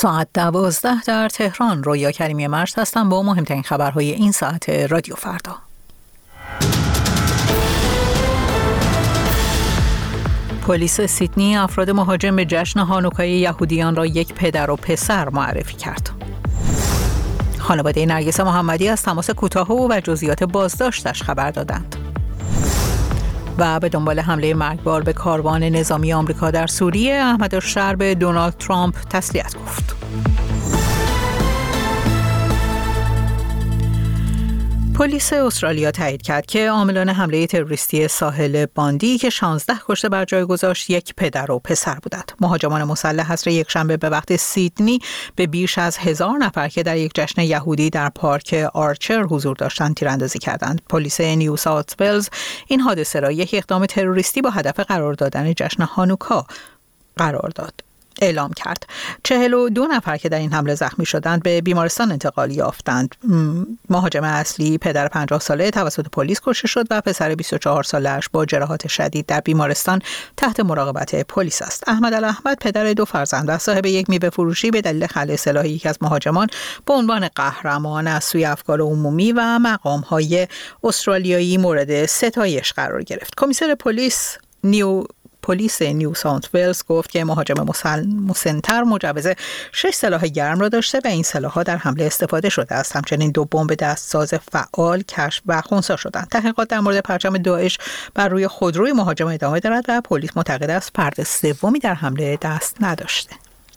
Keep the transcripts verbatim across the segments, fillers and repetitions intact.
ساعت دوازده در تهران. رویا کریمی مرز هستم با مهمترین خبرهای این ساعت رادیو فردا. پلیس سیدنی افراد مهاجم به جشن هانوکای یهودیان را یک پدر و پسر معرفی کرد. خانواده نرگس محمدی از تماس کوتاه او و جزئیات بازداشتش خبر دادند. و به دنبال حمله مرگبار به کاروان نظامی آمریکا در سوریه، احمد الشر به دونالد ترامپ تسلیت گفت. پلیس استرالیا تایید کرد که عاملان حمله تروریستی ساحل باندی که شانزده کشته بر جای گذاشت یک پدر و پسر بودند. مهاجمان مسلح عصر یکشنبه به وقت سیدنی به بیش از هزار نفر که در یک جشن یهودی در پارک آرچر حضور داشتند تیراندازی کردند. پلیس نیو ساوت ولز این حادثه را یک اقدام تروریستی با هدف قرار دادن جشن هانوکا قرار داد. اعلام کرد. چهل و دو نفر که در این حمله زخمی شدند به بیمارستان انتقال یافتند. مهاجم اصلی پدر پنجاه ساله توسط پلیس کشته شد و پسر بیست و چهار ساله‌اش با جراحات شدید در بیمارستان تحت مراقبت پلیس است. احمد الاحمد پدر دو فرزند و صاحب یک میوه فروشی به دلیل خلع سلاح یک از مهاجمان به عنوان قهرمان از سوی افکار عمومی و مقام‌های استرالیایی مورد ستایش قرار گرفت. کمیسر پلیس نیو پلیس نیو ساوت ولز گفت که مهاجم مسنتر مجوز شش سلاح گرم را داشته و این سلاح‌ها در حمله استفاده شده است. همچنین دو بمب دستساز فعال کشف و خنثی شدند. تحقیقات در مورد پرچم داعش بر روی خودروی مهاجم ادامه دارد و پلیس معتقد است فرد سومی در حمله دست نداشته.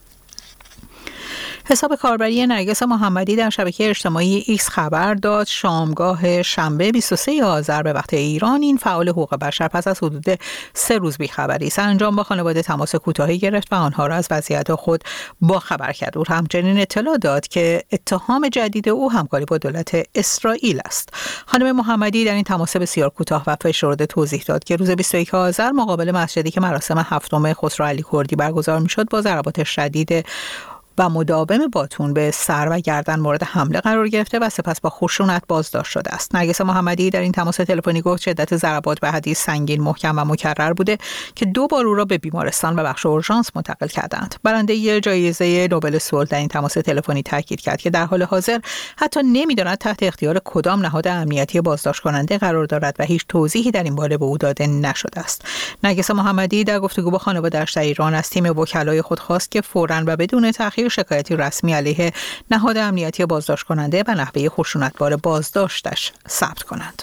حساب کاربری نرگس محمدی در شبکه اجتماعی ایکس خبر داد شامگاه شنبه بیست و سوم آذر به وقت ایران این فعال حقوق بشر پس از حدود سه روز بیخبری سرانجام با خانواده تماس کوتاهی گرفت و آنها را از وضعیت خود باخبر کرد. او همچنین اطلاع داد که اتهام جدید او همکاری با دولت اسرائیل است. خانم محمدی در این تماس بسیار کوتاه و فشرده توضیح داد که روز بیست و یکم آذر مقابل مسجدی که مراسم هفتم خسرو علی کردی برگزار می‌شد با ضربات شدید و مداوم باتون به سر و گردن مورد حمله قرار گرفته و سپس با خشونت بازداشت شده است. نرگس محمدی در این تماس تلفنی گفت شدت ضربات به حدی سنگین، محکم و مکرر بوده که دو بار او را به بیمارستان و بخش اورژانس منتقل کردند. برنده جایزه نوبل صلح در این تماس تلفنی تاکید کرد که در حال حاضر حتی نمی‌داند تحت اختیار کدام نهاد امنیتی بازداشت کننده قرار دارد و هیچ توضیحی در این باره به او داده نشده است. نرگس محمدی در گفتگو با خانواده‌اش در ایران از تیم وکلای خود خواست که فوراً و بدون تأخیر شکایتی رسمی علیه نهاد امنیتی بازداشت کننده و نحوه خشونتبار بازداشتش ثبت کنند.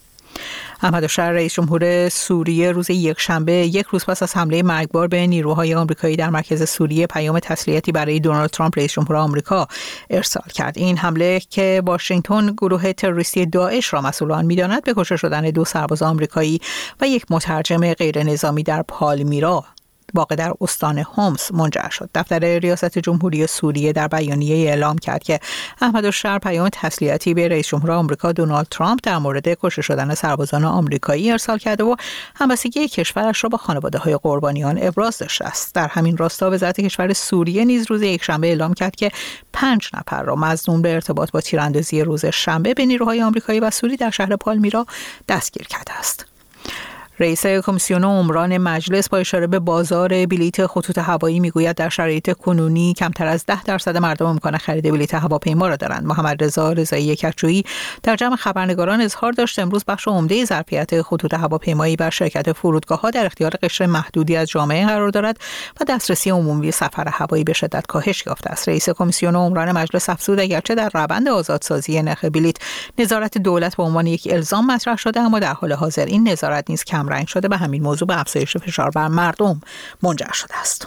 احمد الشر رئیس جمهور سوریه روز یکشنبه یک روز پس از حمله مرگبار به نیروهای آمریکایی در مرکز سوریه پیام تسلیتی برای دونالد ترامپ رئیس جمهور آمریکا ارسال کرد. این حمله که واشنگتن گروه تروریستی داعش را مسئول آن می‌داند به کشته شدن دو سرباز آمریکایی و یک مترجم غیر نظامی در پالمیرا واقع در استان هومس منجر شد. دفتر ریاست جمهوری سوریه در بیانیه اعلام کرد که احمد الشر پیام تسلیتی به رئیس جمهور آمریکا دونالد ترامپ در مورد کشته شدن سربازان آمریکایی ارسال کرده و همبستگی کشورش را با خانواده‌های قربانیان ابراز داشته است. در همین راستا وزارت کشور سوریه نیز روز یکشنبه اعلام کرد که پنج نفر را مظنون به ارتباط با تیراندازی روز شنبه به نیروهای آمریکایی و سوری در شهر پالمیرا دستگیر کرده است. رئیس کمیسیون عمران مجلس با اشاره به بازار بلیط خطوط هوایی میگوید در شرایط کنونی کمتر از ده درصد مردم امکان خرید بلیط هواپیما را دارند. محمد رضا رضایی کفجویی در جمع خبرنگاران اظهار داشت امروز بخش عمده ظرفیت خطوط هواپیمایی بر شرکت فرودگاه‌ها در اختیار قشر محدودی از جامعه قرار دارد و دسترسی عمومی سفر هوایی به شدت کاهش یافته است. رئیس کمیسیون عمران مجلس افزود اگرچه در روند آزادسازی نرخ بلیط نظارت دولت به عنوان یک الزام مطرح شده اما در حال حاضر این نظارت نیز کم رنگ شده و همین موضوع به افزایش فشار بر مردم منجر شده است.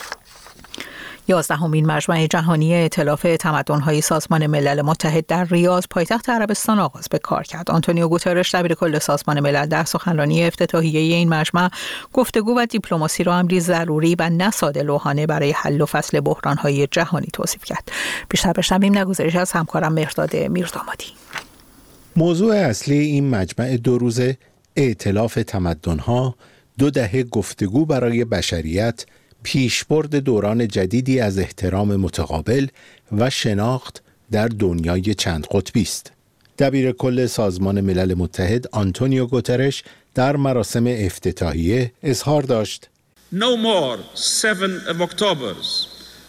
یازدهمین مجمع جهانی ائتلاف تمدن‌های سازمان ملل متحد در ریاض پایتخت عربستان آغاز به کار کرد. آنتونیو گوترش دبیرکل سازمان ملل در سخنرانی افتتاحیه این مجمع گفتگو و دیپلماسی را امری ضروری و نه ساده لوحانه برای حل و فصل بحران‌های جهانی توصیف کرد. بیشتر بشنویم نگزارش از همکارم مهرداد میردامادی. موضوع اصلی این مجمع دو روزه ائتلاف تمدن‌ها، دو دهه گفتگو برای بشریت، پیشبرد دوران جدیدی از احترام متقابل و شناخت در دنیای چند قطبی است. دبیر کل سازمان ملل متحد آنتونیو گوترش در مراسم افتتاحیه اظهار داشت: No more seven of Octobers,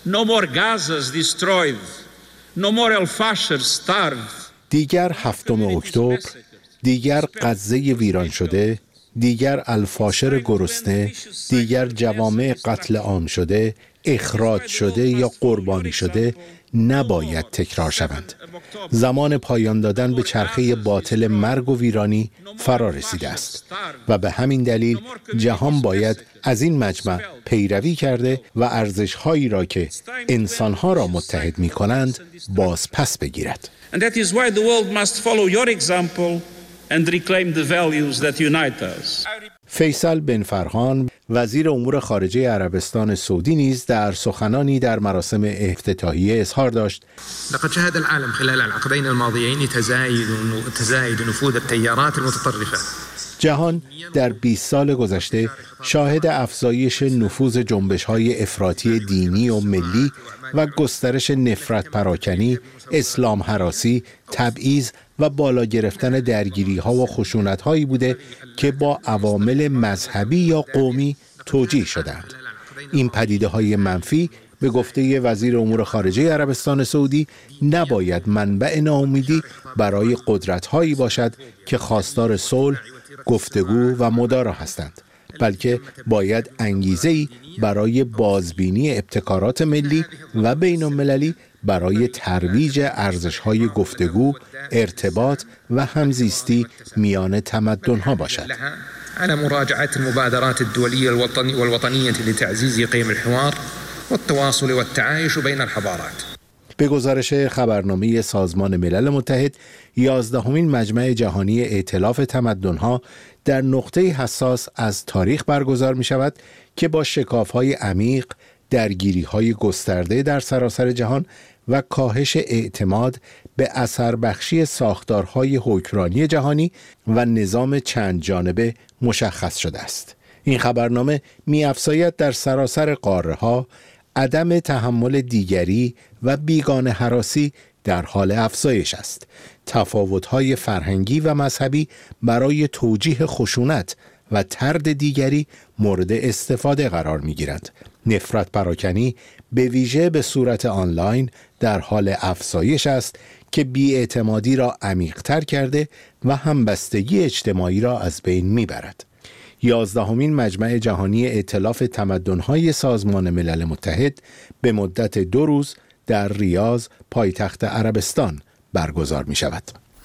No more Gazas destroyed. No more al-Fashr starved. دیگر هفتم اکتبر، دیگر غزه ویران شده، دیگر الفاشر گرسنه، دیگر جوامع قتل عام شده، اخراج شده یا قربانی شده نباید تکرار شوند. زمان پایان دادن به چرخه باطل مرگ و ویرانی فرا رسیده است و به همین دلیل جهان باید از این مجمع پیروی کرده و ارزش‌هایی را که انسان‌ها را متحد می‌کنند باز پس بگیرد. And that is why the world must follow your example and reclaim the values that unite us. فیصل بن فرحان وزیر امور خارجه عربستان سعودی نیز در سخنانی در مراسم افتتاحیه اظهار داشت: لقد شهد العالم خلال العقدين الماضيين تزايد تزايد نفوذ التيارات المتطرفة. جهان در بیست سال گذشته شاهد افزایش نفوذ جنبش‌های افراطی دینی و ملی و گسترش نفرت پراکنی، اسلام هراسی، تبعیض و بالا گرفتن درگیری‌ها و خشونت‌هایی بوده که با عوامل مذهبی یا قومی توجیه شدند. این پدیده‌های منفی به گفته وزیر امور خارجه عربستان سعودی نباید منبع ناامیدی برای قدرت‌هایی باشد که خواستار صلح، گفتگو و مدارا هستند، بلکه باید انگیزه‌ای برای بازبینی ابتکارات ملی و بین‌المللی برای ترویج ارزش‌های گفتگو، ارتباط و همزیستی میان تمدن‌ها باشد. على مراجعة المبادرات الدولية والوطنية لتعزيز قيم الحوار والتواصل والتعايش بين الحضارات. به گزارش خبرنامه سازمان ملل متحد، یازدهمین مجمع جهانی ائتلاف تمدن‌ها در نقطه حساس از تاریخ برگزار می شود که با شکاف‌های عمیق، درگیری‌های گسترده در سراسر جهان و کاهش اعتماد به اثر بخشی ساختارهای حکمرانی جهانی و نظام چند جانبه مشخص شده است. این خبرنامه می‌افزاید در سراسر قاره‌ها عدم تحمل دیگری و بیگانه هراسی در حال افزایش است. تفاوت‌های فرهنگی و مذهبی برای توجیه خشونت و طرد دیگری مورد استفاده قرار می‌گیرند. نفرت پراکنی به ویژه به صورت آنلاین در حال افزایش است که بی‌اعتمادی را عمیق‌تر کرده و همبستگی اجتماعی را از بین می‌برد. یازدهمین مجمع جهانی ائتلاف تمدن‌های سازمان ملل متحد به مدت دو روز در ریاض، پایتخت عربستان برگزار می‌شود.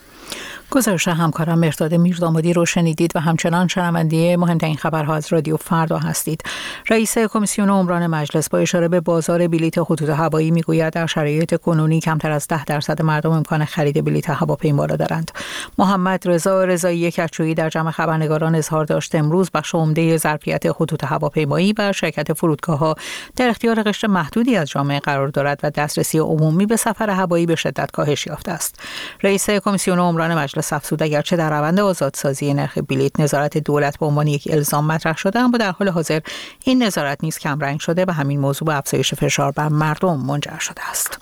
گزارش همکارم مرداد میردامادی رو شنیدید و همچنان شنونده مهمترین خبرها از رادیو فردا هستید. رئیس کمیسیون عمران مجلس با اشاره به بازار بلیط خطوط هوایی میگوید در شرایط کنونی کمتر از ده درصد مردم امکان خرید بلیط هواپیما را دارند. محمد رضا رضایی کچویی در جمع خبرنگاران اظهار داشت امروز بخش عمده ظرفیت خطوط هواپیمایی و شرکت فرودگاه‌ها در اختیار قشر محدودی از جامعه قرار دارد و دسترسی عمومی به سفر هوایی به شدت کاهش یافته است. رئیس کمیسیون عمران مجلس افزود اگرچه در روند آزادسازی نرخ بلیط نظارت دولت به عنوان یک الزام مطرح شده، اما در حال حاضر این نظارت نیز کمرنگ شده و همین موضوع به افزایش فشار بر مردم منجر شده است.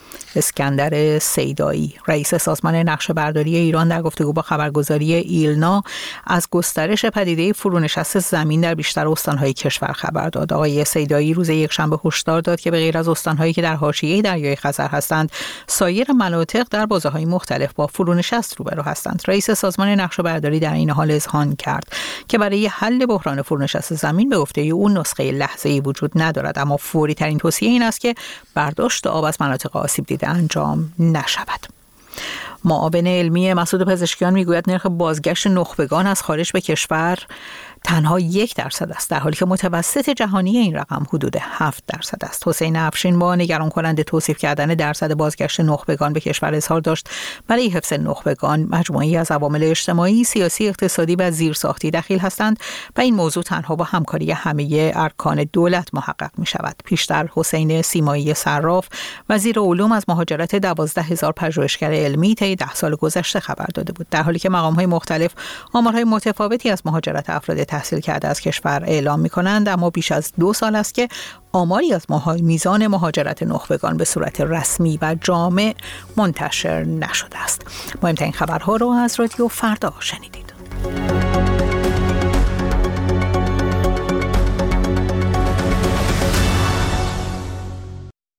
اسکندر سیدایی رئیس سازمان نقشه‌برداری ایران در گفتگو با خبرگزاری ایلنا از گسترش پدیده فرونشست زمین در بیشتر استان‌های کشور خبر داد. آقای سیدایی روز یکشنبه هشدار داد که به غیر از استان‌هایی که در حاشیه دریای خزر هستند، سایر مناطق در بازه‌های مختلف با فرونشست روبرو هستند. رئیس سازمان نقشه‌برداری در این حال اذعان کرد که برای حل بحران فرونشست زمین به گفته او نسخه لحظه‌ای وجود ندارد، اما فوری ترین توصیه این است که برداشت آب از مناطق آسیب دیده انجام نشود. معاون علمی مسعود پزشکیان میگوید نرخ بازگشت نخبگان از خارج به کشور تنها یک درصد است، در حالی که متوسط جهانی این رقم حدود هفت درصد است. حسین افشین با نگران کننده توصیف کردن درصد بازگشت نخبگان به کشور اظهار داشت برای حفظ نخبگان مجموعه‌ای از عوامل اجتماعی، سیاسی، اقتصادی و زیرساختی دخیل هستند و این موضوع تنها با همکاری همه ارکان دولت محقق می شود. پیشتر حسین سیمایی صراف وزیر علوم از مهاجرت دوازده هزار پژوهشگر علمی طی ده سال گذشته خبر داده بود، در حالی که مقام‌های مختلف آمارهای متفاوتی از مهاجرت افراد تحصیل کرده از کشور اعلام می‌کنند، اما بیش از دو سال است که آماری از میزان مهاجرت نخبگان به صورت رسمی و جامع منتشر نشده است. مهمترین خبرها رو از رادیو فردا شنیدید.